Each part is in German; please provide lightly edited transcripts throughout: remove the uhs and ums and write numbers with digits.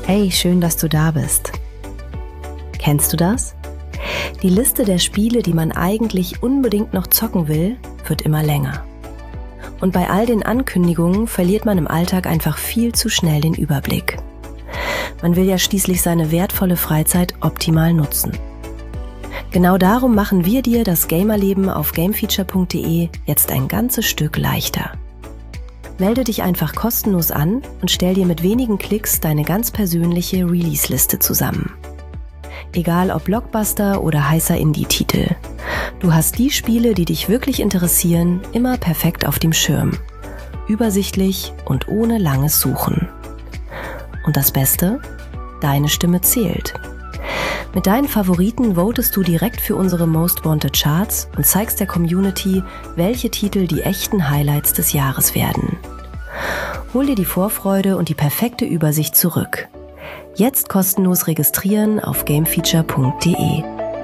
Hey, schön, dass du da bist. Kennst du das? Die Liste der Spiele, die man eigentlich unbedingt noch zocken will, wird immer länger. Und bei all den Ankündigungen verliert man im Alltag einfach viel zu schnell den Überblick. Man will ja schließlich seine wertvolle Freizeit optimal nutzen. Genau darum machen wir dir das Gamerleben auf gamefeature.de jetzt ein ganzes Stück leichter. Melde dich einfach kostenlos an und stell dir mit wenigen Klicks deine ganz persönliche Release-Liste zusammen. Egal ob Blockbuster oder heißer Indie-Titel. Du hast die Spiele, die dich wirklich interessieren, immer perfekt auf dem Schirm. Übersichtlich und ohne langes Suchen. Und das Beste? Deine Stimme zählt. Mit deinen Favoriten votest du direkt für unsere Most Wanted Charts und zeigst der Community, welche Titel die echten Highlights des Jahres werden. Hol dir die Vorfreude und die perfekte Übersicht zurück. Jetzt kostenlos registrieren auf gamefeature.de.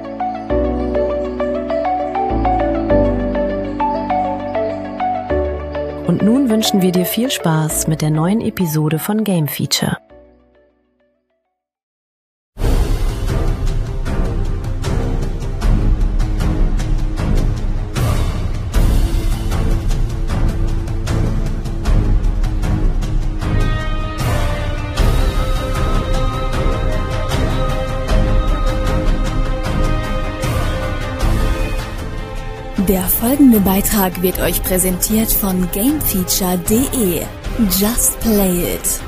Und nun wünschen wir dir viel Spaß mit der neuen Episode von Game Feature. Der folgende Beitrag wird euch präsentiert von gamefeature.de. Just play it.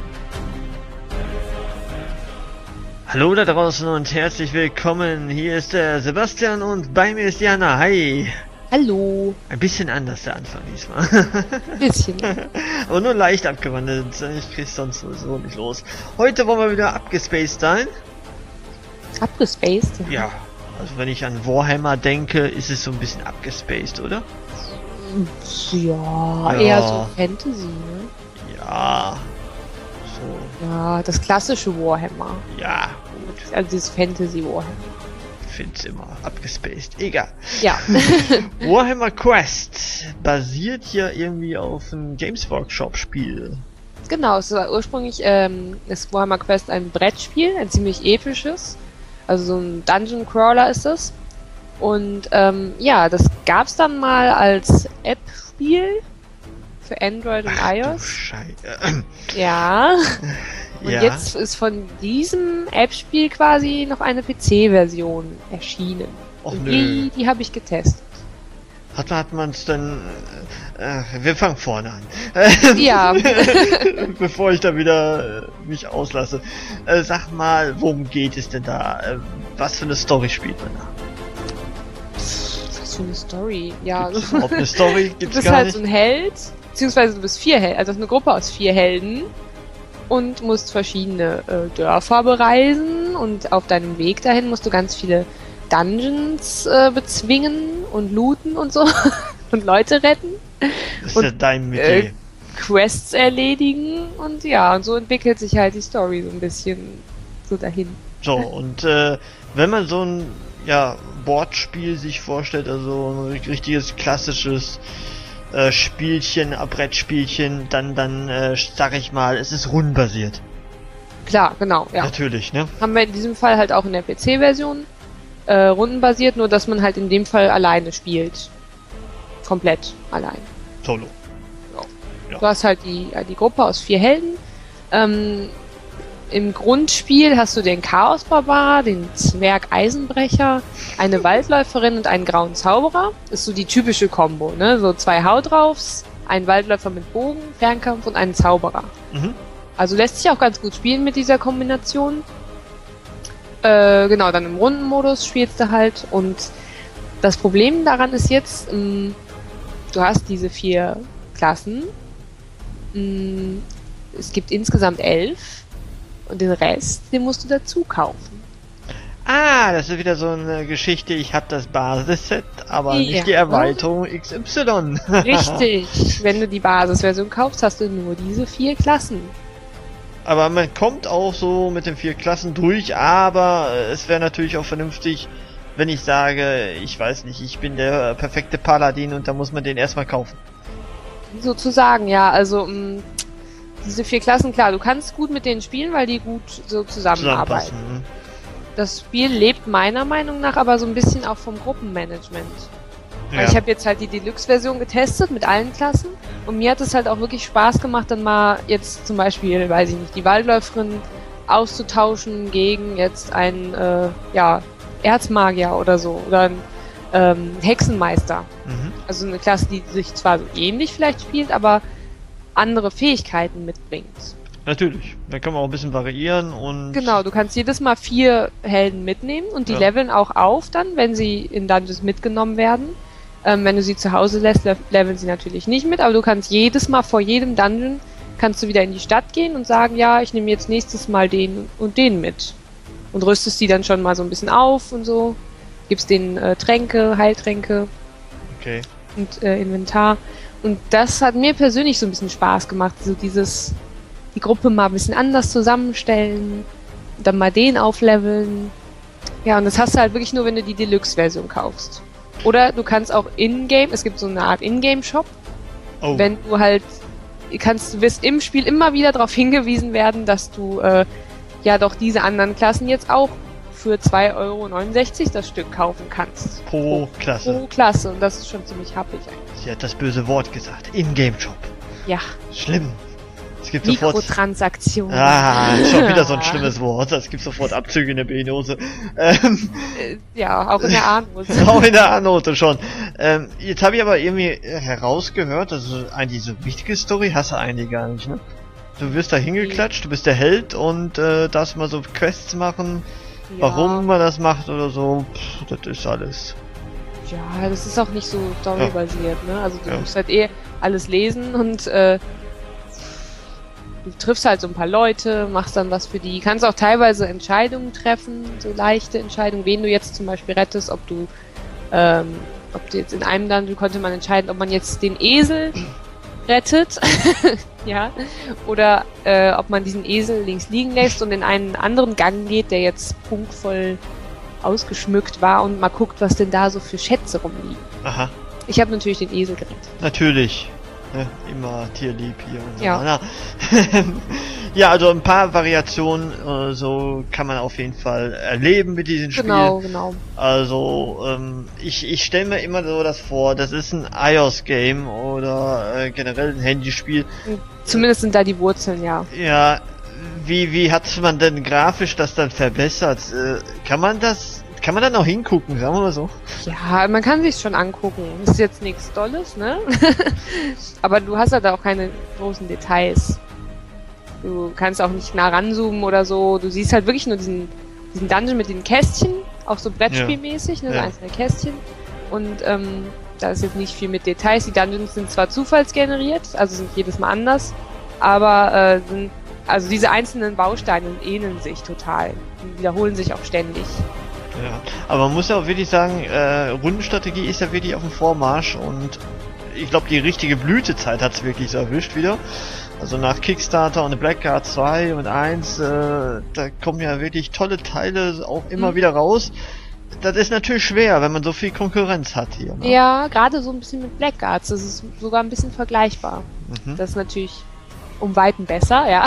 Hallo da draußen und herzlich willkommen. Hier ist der Sebastian und bei mir ist Jana. Hi. Hallo. Ein bisschen anders der Anfang diesmal. Bisschen. Aber nur leicht abgewandelt. Ich krieg's sonst sowieso nicht los. Heute wollen wir wieder abgespaced sein. Abgespaced? Ja. Also wenn ich an Warhammer denke, ist es so ein bisschen abgespaced, oder? Ja, eher so Fantasy, ne? Ja. So. Ja, das klassische Warhammer. Ja, gut. Also dieses Fantasy Warhammer. Ich find's immer abgespaced. Egal. Ja. Warhammer Quest basiert ja irgendwie auf einem Games Workshop Spiel. Genau, es war ursprünglich ist Warhammer Quest ein Brettspiel, ein ziemlich episches. Also so ein Dungeon Crawler ist es. Und ja, das gab's dann mal als App-Spiel für Android und iOS. Ja. Und ja. Jetzt ist von diesem App-Spiel quasi noch eine PC-Version erschienen. Och, und nö. die habe ich getestet. Hat man es dann... wir fangen vorne an. Ja. Bevor ich da wieder mich auslasse. Sag mal, worum geht es denn da? Was für eine Story spielt man da? Was für eine Story? Ja. Gibt's überhaupt eine Story? Du Gibt's bist gar halt nicht? so ein Held, beziehungsweise du bist 4 Helden, also eine Gruppe aus 4 Helden und musst verschiedene Dörfer bereisen und auf deinem Weg dahin musst du ganz viele Dungeons bezwingen und looten und so und Leute retten. Das ist und, ja dein Metier. Quests erledigen und ja, und so entwickelt sich halt die Story so ein bisschen so dahin. So, und wenn man so ein Bordspiel sich vorstellt, also ein richtiges klassisches Spielchen, Brettspielchen, dann sag ich mal, es ist rundenbasiert. Klar, genau, ja. Natürlich, ne? Haben wir in diesem Fall halt auch in der PC-Version rundenbasiert, nur dass man halt in dem Fall alleine spielt. Komplett allein. Solo. Ja. Du hast halt die Gruppe aus 4 Helden. Im Grundspiel hast du den Chaosbarbar, den Zwerg Eisenbrecher, eine Waldläuferin und einen grauen Zauberer. Ist so die typische Kombo, ne? So 2 Hautraufs, ein Waldläufer mit Bogen, Fernkampf und einen Zauberer. Mhm. Also lässt sich auch ganz gut spielen mit dieser Kombination. Genau, dann im Rundenmodus spielst du halt. Und das Problem daran ist jetzt, du hast diese 4 Klassen. Es gibt insgesamt 11. Und den Rest, den musst du dazu kaufen. Ah, das ist wieder so eine Geschichte, ich habe das Basisset, aber nicht die Erweiterung XY. Richtig. Wenn du die Basisversion kaufst, hast du nur diese 4 Klassen. Aber man kommt auch so mit den 4 Klassen durch, aber es wäre natürlich auch vernünftig, wenn ich sage, ich weiß nicht, ich bin der perfekte Paladin und da muss man den erstmal kaufen. Sozusagen, ja, also diese 4 Klassen, klar, du kannst gut mit denen spielen, weil die gut so zusammenarbeiten. Zusammenpassen. Das Spiel lebt meiner Meinung nach aber so ein bisschen auch vom Gruppenmanagement. Weil Ja. ich habe jetzt halt die Deluxe-Version getestet mit allen Klassen und mir hat es halt auch wirklich Spaß gemacht, dann mal jetzt zum Beispiel, weiß ich nicht, die Waldläuferin auszutauschen gegen jetzt einen Erzmagier oder so oder einen Hexenmeister. Mhm. Also eine Klasse, die sich zwar so ähnlich vielleicht spielt, aber andere Fähigkeiten mitbringt. Natürlich. Da kann man auch ein bisschen variieren und... Genau, du kannst jedes Mal 4 Helden mitnehmen und die Ja. leveln auch auf dann, wenn sie in Dungeons mitgenommen werden. Wenn du sie zu Hause lässt, leveln sie natürlich nicht mit, aber du kannst jedes Mal vor jedem Dungeon kannst du wieder in die Stadt gehen und sagen, ja, ich nehme jetzt nächstes Mal den und den mit. Und rüstest die dann schon mal so ein bisschen auf und so. Gibst denen Tränke, Heiltränke Okay. und Inventar. Und das hat mir persönlich so ein bisschen Spaß gemacht, so die Gruppe mal ein bisschen anders zusammenstellen, dann mal den aufleveln. Ja, und das hast du halt wirklich nur, wenn du die Deluxe-Version kaufst. Oder du kannst auch in-game, es gibt so eine Art In-game-Shop, Oh. wenn du halt, du wirst im Spiel immer wieder darauf hingewiesen werden, dass du ja doch diese anderen Klassen jetzt auch für 2,69 € das Stück kaufen kannst. Pro Klasse. Pro Klasse. Und das ist schon ziemlich happig eigentlich. Sie hat das böse Wort gesagt. In-Game-Shop. Ja, Schlimm. Es gibt sofort... Mikrotransaktionen. Ah, schon wieder so ein schlimmes Wort. Es gibt sofort Abzüge in der B-Note. Ja, auch in der A-Note. Auch in der A-Note schon. Jetzt habe ich aber irgendwie herausgehört, also eigentlich so wichtige Story hast du eigentlich gar nicht, ne? Du wirst da hingeklatscht, du bist der Held und darfst mal so Quests machen. Ja. Warum man das macht oder so, das ist alles. Ja, das ist auch nicht so storybasiert, ne? Also du Ja. musst halt alles lesen und du triffst halt so ein paar Leute, machst dann was für die, kannst auch teilweise Entscheidungen treffen, so leichte Entscheidungen, wen du jetzt zum Beispiel rettest, ob du jetzt in einem Dungeon konnte man entscheiden, ob man jetzt den Esel rettet, ja, oder ob man diesen Esel links liegen lässt und in einen anderen Gang geht, der jetzt prunkvoll ausgeschmückt war und mal guckt, was denn da so für Schätze rumliegen. Aha, Ich habe natürlich den Esel gerettet. natürlich. Ne, immer tierlieb hier und so. Ja. Na. Ja, also ein paar Variationen so kann man auf jeden Fall erleben mit diesem Spiel. Genau. Also, ich stelle mir immer so das vor, das ist ein iOS-Game oder generell ein Handyspiel. Zumindest sind da die Wurzeln, ja. Ja, wie hat man denn grafisch das dann verbessert? Kann man dann auch hingucken, sagen wir mal so? Ja, man kann sich's schon angucken. Ist jetzt nichts Dolles, ne? Aber du hast halt auch keine großen Details. Du kannst auch nicht nah ranzoomen oder so. Du siehst halt wirklich nur diesen Dungeon mit den Kästchen, auch so Brettspielmäßig, ne? So Ja. einzelne Kästchen. Und da ist jetzt nicht viel mit Details. Die Dungeons sind zwar zufallsgeneriert, also sind jedes Mal anders, aber also diese einzelnen Bausteine ähneln sich total. Die wiederholen sich auch ständig. Ja, aber man muss ja auch wirklich sagen, Rundenstrategie ist ja wirklich auf dem Vormarsch und ich glaube, die richtige Blütezeit hat's wirklich so erwischt wieder. Also nach Kickstarter und Blackguard 2 und 1, da kommen ja wirklich tolle Teile auch immer wieder raus. Das ist natürlich schwer, wenn man so viel Konkurrenz hat hier. Ne? Ja, gerade so ein bisschen mit Blackguards. Das ist sogar ein bisschen vergleichbar. Mhm. Das ist natürlich um Weiten besser, ja.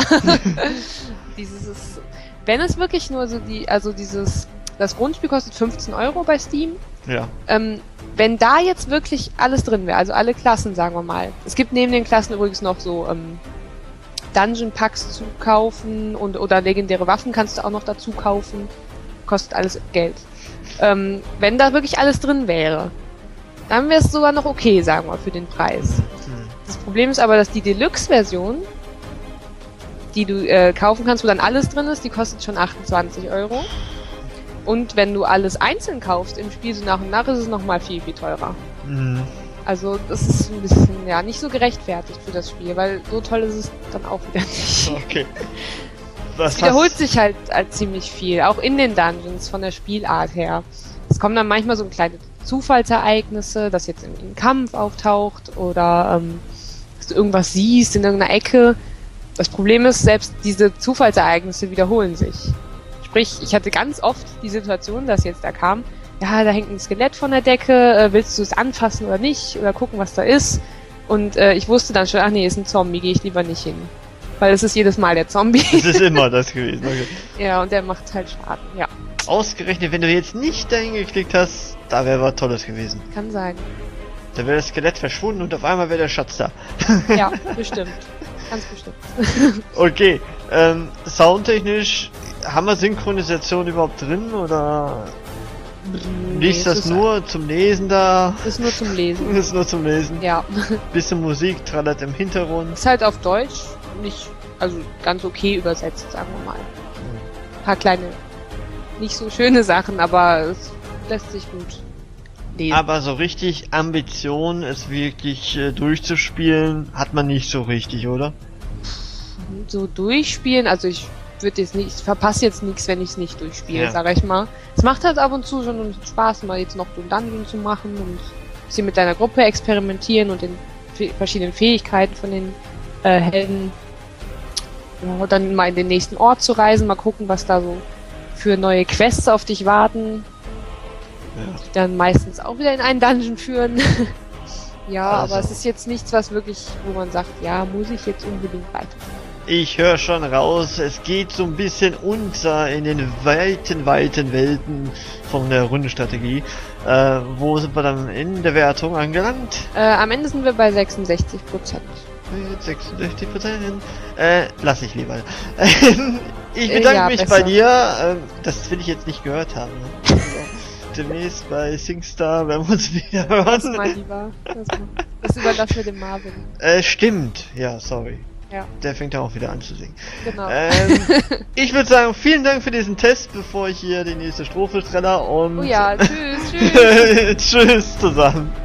Wenn es wirklich nur so das Grundspiel kostet 15 € bei Steam. Ja. Wenn da jetzt wirklich alles drin wäre, also alle Klassen, sagen wir mal. Es gibt neben den Klassen übrigens noch so Dungeon Packs zu kaufen oder legendäre Waffen kannst du auch noch dazu kaufen. Kostet alles Geld. Wenn da wirklich alles drin wäre, dann wäre es sogar noch okay, sagen wir, für den Preis. Das Problem ist aber, dass die Deluxe-Version, die du kaufen kannst, wo dann alles drin ist, die kostet schon 28 €. Und wenn du alles einzeln kaufst im Spiel, so nach und nach, ist es nochmal viel, viel teurer. Mhm. Also das ist ein bisschen, ja, nicht so gerechtfertigt für das Spiel, weil so toll ist es dann auch wieder nicht. Okay. Es wiederholt sich halt ziemlich viel, auch in den Dungeons von der Spielart her. Es kommen dann manchmal so kleine Zufallsereignisse, dass jetzt irgendwie ein Kampf auftaucht oder dass du irgendwas siehst in irgendeiner Ecke. Das Problem ist, selbst diese Zufallsereignisse wiederholen sich. Sprich, ich hatte ganz oft die Situation, dass jetzt da kam, ja, da hängt ein Skelett von der Decke, willst du es anfassen oder nicht? Oder gucken, was da ist? Und ich wusste dann schon, ach nee, ist ein Zombie, gehe ich lieber nicht hin. Weil es ist jedes Mal der Zombie. Das ist immer das gewesen. Okay. Ja, und der macht halt Schaden, ja. Ausgerechnet, wenn du jetzt nicht dahin geklickt hast, da wäre was Tolles gewesen. Kann sein. Da wäre das Skelett verschwunden und auf einmal wäre der Schatz da. Ja, bestimmt. Ganz bestimmt. Okay, soundtechnisch, haben wir Synchronisation überhaupt drin oder liest das nur zum Lesen da? Ist nur zum Lesen. Ist nur zum Lesen. Ja. Bisschen Musik trallert im Hintergrund. Ist halt auf Deutsch nicht, also ganz okay übersetzt, sagen wir mal. Ein paar kleine, nicht so schöne Sachen, aber es lässt sich gut lesen. Aber so richtig Ambition, es wirklich durchzuspielen, hat man nicht so richtig, oder? So durchspielen, also ich würde jetzt nicht, ich verpasse jetzt nichts, wenn ich es nicht durchspiele, Ja. sag ich mal. Es macht halt ab und zu schon Spaß, mal jetzt noch so einen Dungeon zu machen und sie mit deiner Gruppe experimentieren und den verschiedenen Fähigkeiten von den Helden. Ja, dann mal in den nächsten Ort zu reisen, mal gucken, was da so für neue Quests auf dich warten, Ja. die dann meistens auch wieder in einen Dungeon führen. Ja, Also. aber es ist jetzt nichts, was wirklich, wo man sagt, ja, muss ich jetzt unbedingt weiter. Ich höre schon raus, es geht so ein bisschen unter in den weiten Welten von der Rundenstrategie. Wo sind wir dann in der Wertung angelangt? Am Ende sind wir bei 66%. 66%. Lass ich lieber. Ich bedanke Ja, mich besser. bei dir. Das will ich jetzt nicht gehört haben. Also, demnächst bei SingStar werden wir uns wieder Das mal hören. lieber. Das überlassen wir dem Marvin. Stimmt. Ja, sorry. Ja, Der fängt ja auch wieder an zu singen. genau. Ich würde sagen, vielen Dank für diesen Test, bevor ich hier die nächste Strophe treller und Oh ja, tschüss, tschüss. tschüss zusammen.